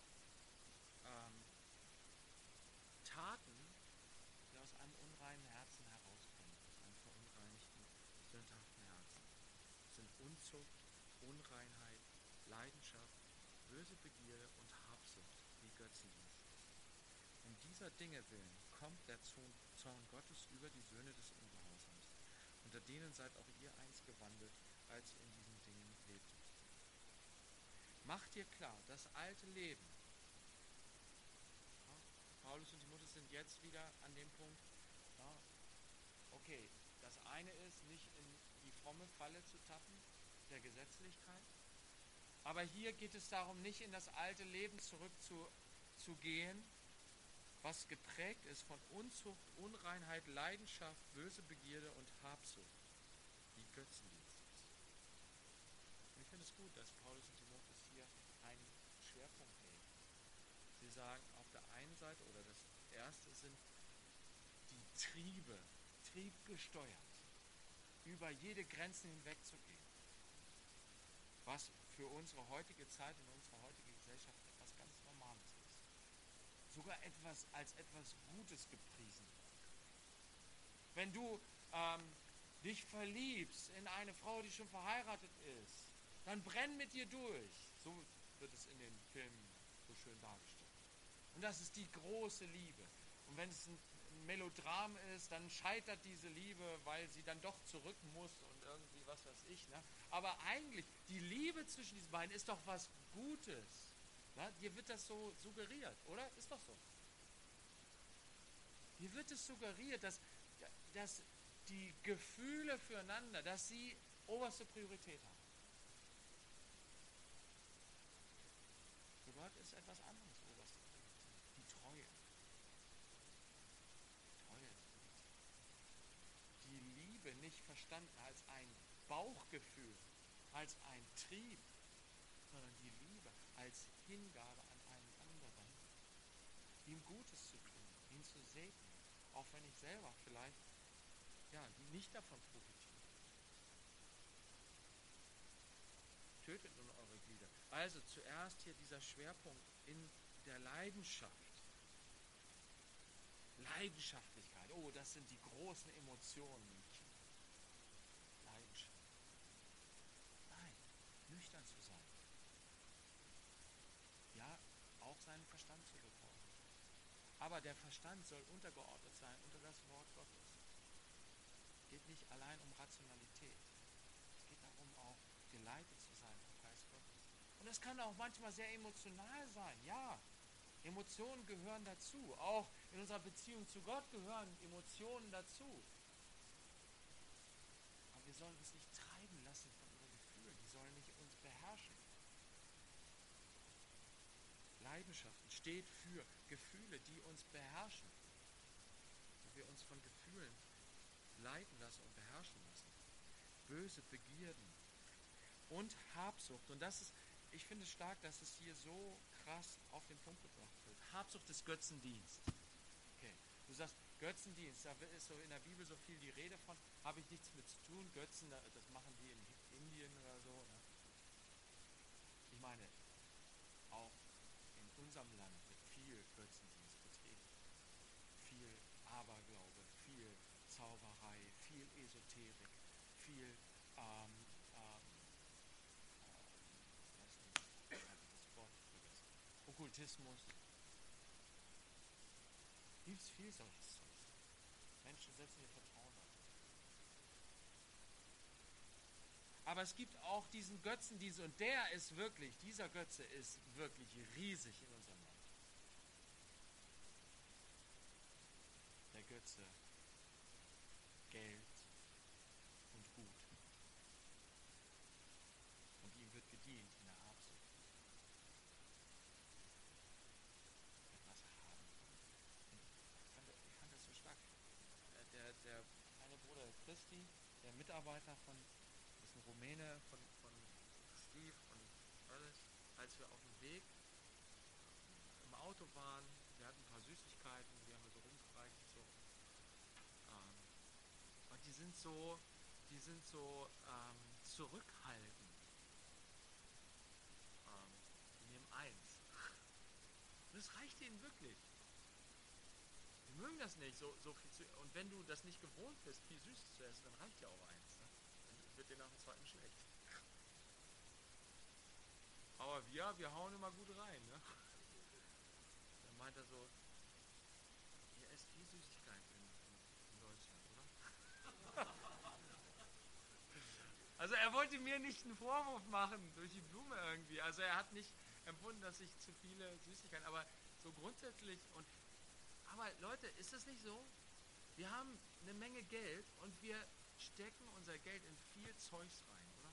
C: Taten, die aus einem unreinen Herzen herauskommen. Aus einem verunreinigten, sündhaften Herzen. Das sind Unzucht, Unreinheit, Leidenschaft, böse Begierde und Habsucht, wie Götzendienst. Um dieser Dinge willen kommt der Zorn Gottes über die Söhne des Ungehorsams. Unter denen seid auch ihr einst gewandelt, als ihr in diesen Dingen lebtet. Macht dir klar, das alte Leben. Ja, Paulus und Timotheus sind jetzt wieder an dem Punkt, ja, okay, das eine ist, nicht in die fromme Falle zu tappen, der Gesetzlichkeit. Aber hier geht es darum, nicht in das alte Leben zurückzugehen, was geprägt ist von Unzucht, Unreinheit, Leidenschaft, böse Begierde und Habsucht, die Götzendienst ist. Und ich finde es gut, dass Paulus und Timotheus hier einen Schwerpunkt legen. Sie sagen auf der einen Seite, oder das erste sind die Triebe, triebgesteuert, über jede Grenze hinwegzugehen. Was für unsere heutige Zeit und unsere heutige Gesellschaft etwas ganz Normales ist. Sogar als etwas Gutes gepriesen wird. Wenn du dich verliebst in eine Frau, die schon verheiratet ist, dann brenn mit ihr durch. So wird es in den Filmen so schön dargestellt. Und das ist die große Liebe. Und wenn es ein Melodram ist, dann scheitert diese Liebe, weil sie dann doch zurück muss und irgendwie was weiß ich. Ne? Aber eigentlich, die Liebe zwischen diesen beiden ist doch was Gutes. Ne? Dir wird das so suggeriert, oder? Ist doch so. Hier wird es suggeriert, dass die Gefühle füreinander, dass sie oberste Priorität haben. Für Gott ist etwas anderes oberste Priorität. Die Treue. Treue ist Priorität. Die Liebe nicht verstanden als ein Bauchgefühl, als ein Trieb, sondern die Liebe als Hingabe an einen anderen, ihm Gutes zu tun, ihn zu segnen, auch wenn ich selber vielleicht nicht davon profitiere. Tötet nun eure Glieder. Also zuerst hier dieser Schwerpunkt in der Leidenschaft. Leidenschaftlichkeit. Oh, das sind die großen Emotionen. Leidenschaft. Nein, nüchtern zu sein. Ja, auch seinen Verstand zu bekommen. Aber der Verstand soll untergeordnet sein unter das Wort Gottes. Es geht nicht allein um Rationalität. Es geht darum, auch geleitet zu sein vom Geist Gottes. Und das kann auch manchmal sehr emotional sein. Ja, Emotionen gehören dazu. Auch in unserer Beziehung zu Gott gehören Emotionen dazu. Aber wir sollen uns nicht treiben lassen von unseren Gefühlen. Die sollen nicht uns beherrschen. Leidenschaften steht für Gefühle, die uns beherrschen. Wo wir uns von Gefühlen leiten lassen und beherrschen lassen. Böse Begierden und Habsucht. Und das ist, ich finde es stark, dass es hier so krass auf den Punkt gebracht wird. Habsucht ist Götzendienst. Okay, du sagst Götzendienst, da ist so in der Bibel so viel die Rede von, habe ich nichts mit zu tun. Götzen, das machen die in Indien oder so. Ne? Ich meine, auch in unserem Land wird viel Götzendienst betrieben. Viel Aberglaube, viel Zauberei, viel Esoterik, viel Okkultismus. Gibt es viel solches Zeugs. Menschen setzen ihr Vertrauen darauf. Aber es gibt auch diesen Götzendienst und dieser Götze ist wirklich riesig in unserem Land. Der Götze, Geld und Gut. Und ihm wird gedient in der Habsucht. Etwas haben. Ich fand das so stark. Der kleine Bruder Christi, der Mitarbeiter ist ein Rumäne von Steve und alles, als wir auf dem Weg im Auto waren, wir hatten ein paar Süßigkeiten, die haben wir so rumgereicht und so. Und die sind so zurückhaltend. Die nehmen eins. Und das reicht ihnen wirklich. Die mögen das nicht, so viel zu. Und wenn du das nicht gewohnt bist, viel Süßes zu essen, dann reicht ja auch eins. Ne? Dann wird dir nach dem zweiten schlecht. Aber wir hauen immer gut rein. Ne? Dann meint er so, ihr esst viel Süßigkeit in Deutschland, oder? Also er wollte mir nicht einen Vorwurf machen durch die Blume irgendwie. Also er hat nicht empfunden, dass ich zu viele Süßigkeiten, aber so grundsätzlich aber Leute, ist das nicht so? Wir haben eine Menge Geld und wir stecken unser Geld in viel Zeugs rein, oder?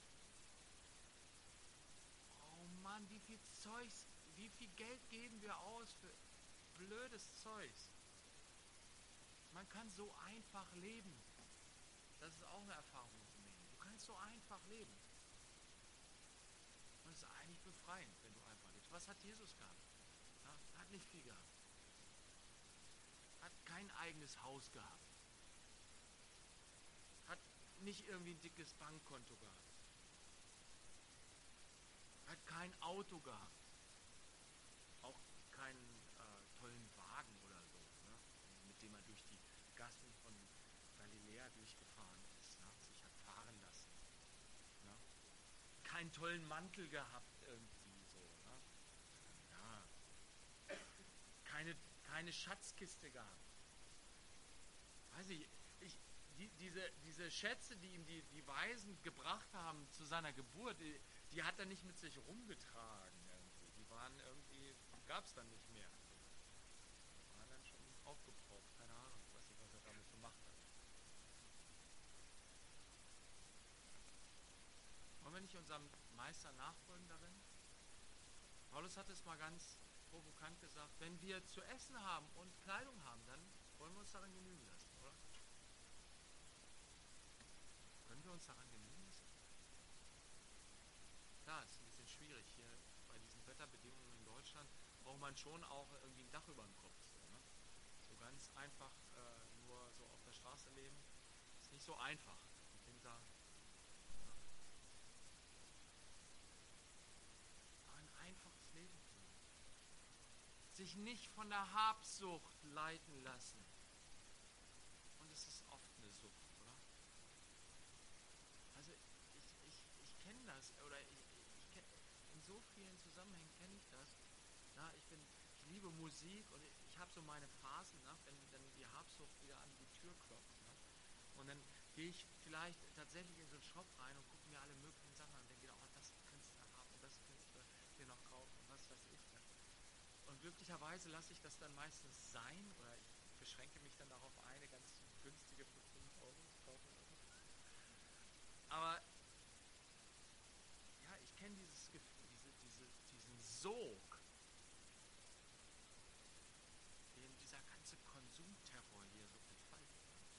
C: Oh Mann, wie viel Geld geben wir aus für blödes Zeugs? Man kann so einfach leben. Das ist auch eine Erfahrung in Rumänien. Du kannst so einfach leben. Und es ist eigentlich befreiend, wenn du einfach lebst. Was hat Jesus gehabt? Ja, hat nicht viel gehabt. Hat kein eigenes Haus gehabt. Hat nicht irgendwie ein dickes Bankkonto gehabt. Hat kein Auto gehabt. Auch keinen tollen Wagen oder so, ne? Mit dem er durch die Gassen von Galiläa durchgefahren ist. Ne? Sich hat fahren lassen. Ne? Keinen tollen Mantel gehabt irgendwie so. Ne? Ja. Keine Schatzkiste gehabt. Weiß ich, diese Schätze, die ihm die Weisen gebracht haben zu seiner Geburt, die hat er nicht mit sich rumgetragen. Irgendwie. Die waren irgendwie, gab es dann nicht mehr. Die waren dann schon aufgebraucht, keine Ahnung, ich weiß nicht, was er damit gemacht hat. Wollen wir nicht unserem Meister nachfolgen darin? Paulus hat es mal ganz provokant gesagt, wenn wir zu essen haben und Kleidung haben, dann wollen wir uns daran genügen lassen, oder? Können wir uns daran genügen lassen? Klar, es ist ein bisschen schwierig hier bei diesen Wetterbedingungen in Deutschland, braucht man schon auch irgendwie ein Dach über dem Kopf. So, ne? So ganz einfach nur so auf der Straße leben, ist nicht so einfach. Im Winter. Ja. Aber ein einfaches Leben führen. Sich nicht von der Habsucht leiten lassen. Und es ist oft eine Sucht, oder? Also ich kenne das, oder in so vielen Zusammenhängen kenne ich das. Ja, ich liebe Musik und ich habe so meine Phasen, ne, wenn dann die Habsucht wieder an die Tür klopft. Ne? Und dann gehe ich vielleicht tatsächlich in so einen Shop rein und gucke mir alle möglichen Sachen an und denke, oh, das kannst du haben und das kannst du dir noch kaufen und was weiß ich. Ne? Und glücklicherweise lasse ich das dann meistens sein oder ich beschränke mich dann darauf, eine ganz günstige für 5 Euro zu kaufen. Aber ja, ich kenne dieses Gefühl, diesen Sog, den dieser ganze Konsumterror hier so entfaltet.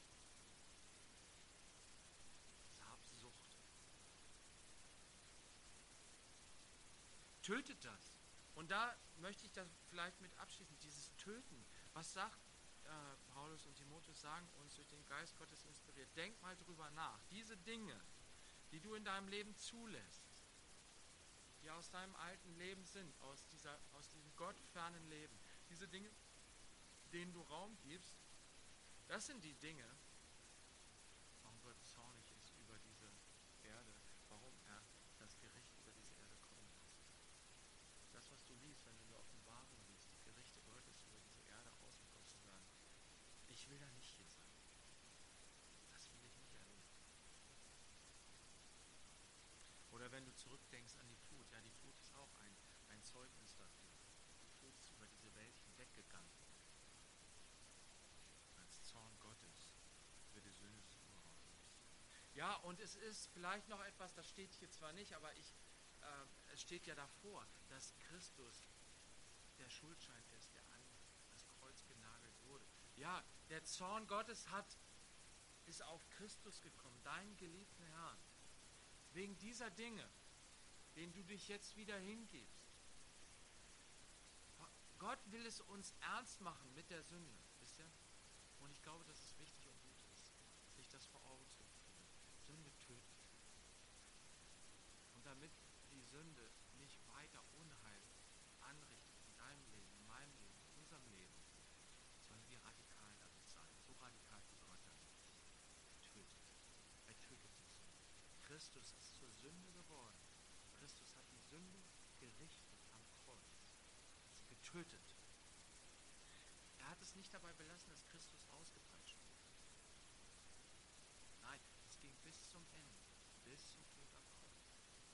C: Diese Habsucht. Tötet das. Und da möchte ich das vielleicht mit abschließen, dieses Töten. Was sagt Paulus und Timotheus sagen uns durch den Geist Gottes inspiriert? Denk mal drüber nach. Diese Dinge, die du in deinem Leben zulässt, die aus deinem alten Leben sind, aus diesem gottfernen Leben, diese Dinge, denen du Raum gibst, das sind die Dinge, warum Gott zornig ist über diese Erde, warum er das Gericht über diese Erde kommen lässt. Das, was du liest, wenn du in der Offenbarung liest, die Gerichte Gottes über diese Erde ausgekommen zu sagen, ich will da nicht hier sein. Das will ich nicht erleben. und es ist vielleicht noch etwas, das steht hier zwar nicht, aber es steht ja davor, dass Christus der Schuldschein ist, der an das Kreuz genagelt wurde. Ja, der Zorn Gottes ist auf Christus gekommen, deinen geliebten Herrn. Wegen dieser Dinge, denen du dich jetzt wieder hingibst. Gott will es uns ernst machen mit der Sünde, wisst ihr? Und ich glaube, dass es wichtig und gut ist, sich das vor Augen zu führen. Sünde tötet. Und damit die Sünde nicht weiter Unheil anrichtet in deinem Leben, in meinem Leben, in unserem Leben, sollen wir radikal damit sein. So radikal wie Gott damit tötet. Er tötet die Sünde. Christus ist zur Sünde geworden. Christus hat die Sünde gerichtet am Kreuz. Sie getötet. Er hat es nicht dabei belassen, dass Christus ausgepeitscht wurde. Nein, es ging bis zum Ende, bis zum Tod am Kreuz.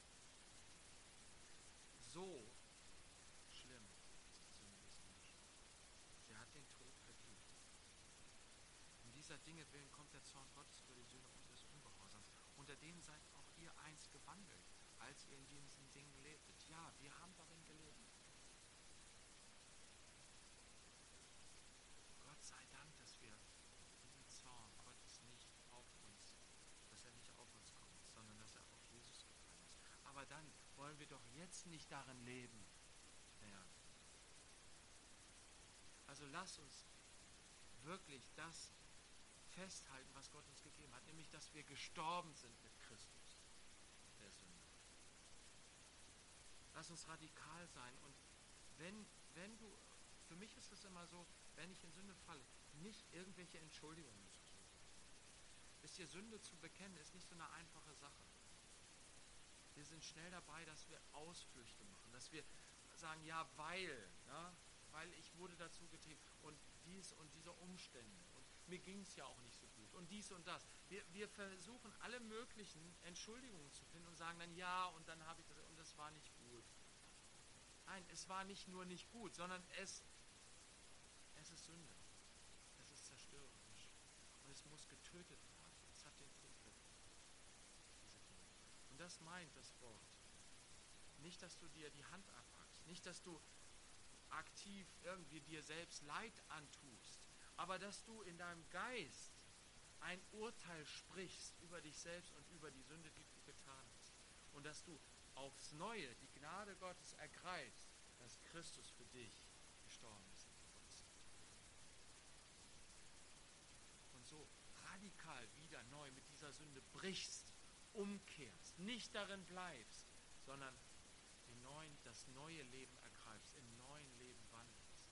C: So schlimm ist die Sünde des Menschen. Sie hat den Tod verdient. Um dieser Dinge willen kommt der Zorn Gottes über die Söhne unseres Ungehorsams. Unter denen seid auch ihr einst gewandelt, als ihr in diesen Dingen lebtet. Ja, wir haben darin gelebt. Gott sei Dank, dass wir diesen Zorn Gottes nicht auf uns, dass er nicht auf uns kommt, sondern dass er auf Jesus gefallen ist. Aber dann wollen wir doch jetzt nicht darin leben mehr. Also lass uns wirklich das festhalten, was Gott uns gegeben hat, nämlich, dass wir gestorben sind mit Christus, der Sünde. Lass uns radikal sein und wenn du, für mich ist es immer so, wenn ich in Sünde falle, nicht irgendwelche Entschuldigungen zu suchen. Wisst ihr, Sünde zu bekennen ist nicht so eine einfache Sache. Wir sind schnell dabei, dass wir Ausflüchte machen, dass wir sagen, ja, weil ich wurde dazu getrieben und dies und diese Umstände und mir ging es ja auch nicht so gut und dies und das. Wir versuchen alle möglichen Entschuldigungen zu finden und sagen dann, ja, und dann habe ich das und das war nicht gut. Nein, es war nicht nur nicht gut, sondern es ist Sünde. Es ist zerstörerisch. Und es muss getötet werden. Es hat den Tod verdient. Diese Dinge. Und das meint das Wort. Nicht, dass du dir die Hand abhackst. Nicht, dass du aktiv irgendwie dir selbst Leid antust. Aber dass du in deinem Geist ein Urteil sprichst über dich selbst und über die Sünde, die du getan hast. Und dass du aufs Neue die Gnade Gottes ergreifst, dass Christus für dich gestorben ist am Kreuz. Und so radikal wieder neu mit dieser Sünde brichst, umkehrst, nicht darin bleibst, sondern das neue Leben ergreifst, im neuen Leben wandelst.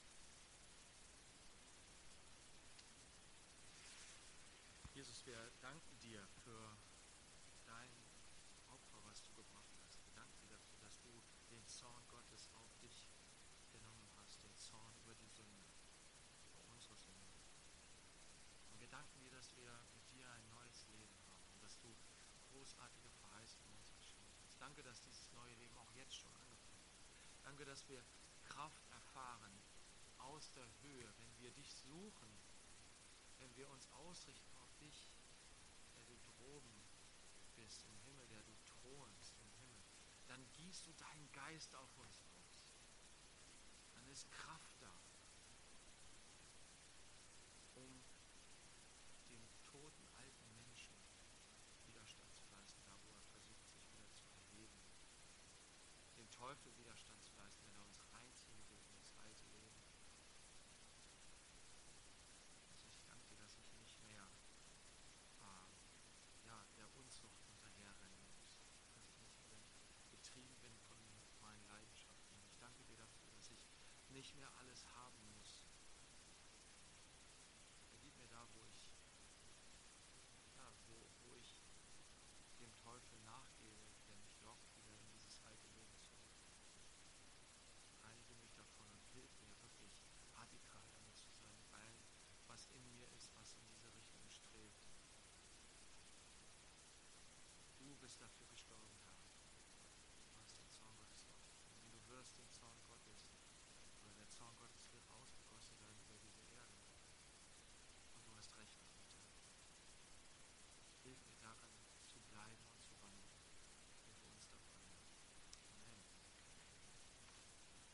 C: Jesus, wir danken dir für dein Opfer, was du gebracht hast. Wir danken dir dafür, dass du den Zorn Gottes auf dich genommen hast, den Zorn über die Sünde, über unsere Sünde. Und wir danken dir, dass wir mit dir ein neues Leben haben und dass du großartige Verheißungen uns geschenkt hast. Danke, dass dieses neue Leben auch jetzt schon angefangen hat. Danke, dass wir Kraft erfahren aus der Höhe, wenn wir dich suchen, wenn wir uns ausrichten auf dich, der du droben bist im Himmel, der du thronst im Himmel. Dann gießt du deinen Geist auf uns aus. Dann ist Kraft